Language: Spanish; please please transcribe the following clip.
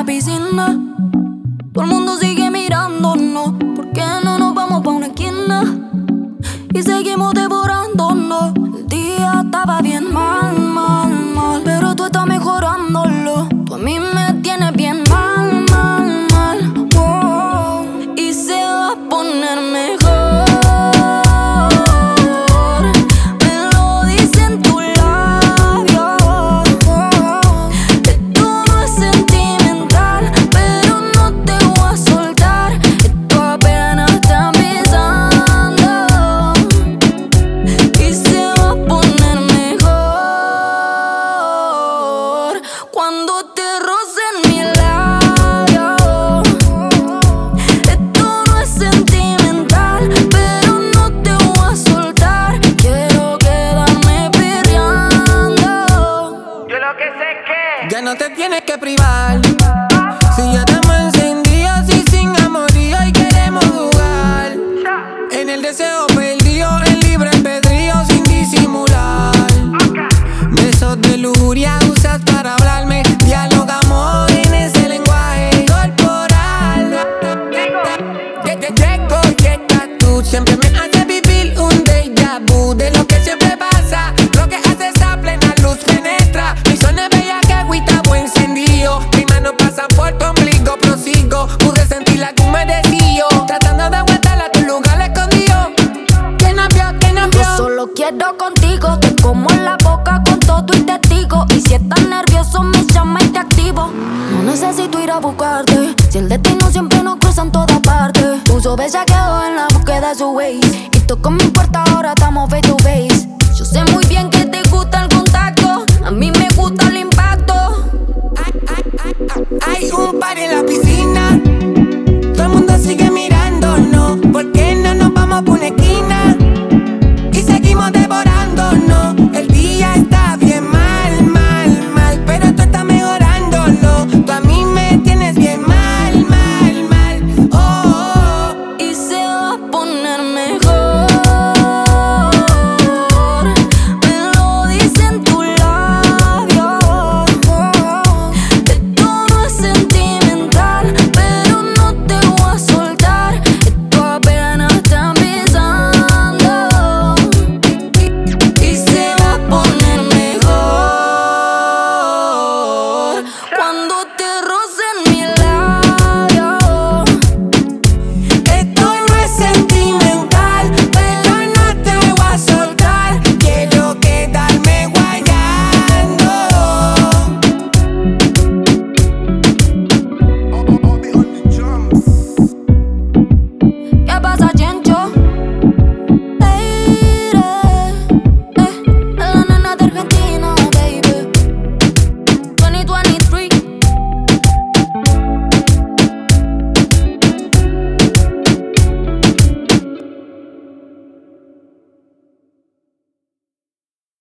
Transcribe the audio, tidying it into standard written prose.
piscina. Todo el mundo sigue mirándonos. ¿Por qué no nos vamos pa' una esquina? Y seguimos devorándonos. El día estaba bien mal, mal, mal, pero tú estás mejorándolo. Tú a mí me tienes bien mal, mal, mal. Wow. Y se va a poner mejor. Cuando te rocen mi labio, esto no es sentimental, pero no te voy a soltar. Quiero quedarme perreando. Yo lo que sé es que ya no te tienes que privar. Si ya estamos encendidos y sin amorío y queremos jugar. En el deseo perdido, en libre albedrío sin disimular. Besos de lujuria usas para hablarme. Dialogamos en ese lenguaje corporal. Llego y estás tú. Siempre me hace vivir un déjà vu de lo que siempre pasa. Lo que haces a plena luz penetra. Mi zona es bella que agüita buen encendido. Mis manos pasan por tu ombligo, prosigo. Pude sentir la que humedecillo. Tratando de aguantar a tu lugar escondido. ¿Quién nos vio? ¿Quién nos vio? Yo solo quiero contigo. Te como en la boca con todo y testigo. Y si estás nervioso me llama y te activo. No necesito ir a buscarte. Si el destino siempre nos cruza en todas partes. Uso bellaqueo en la búsqueda de su Waze. Y toco mi puerta, ahora estamos face to face.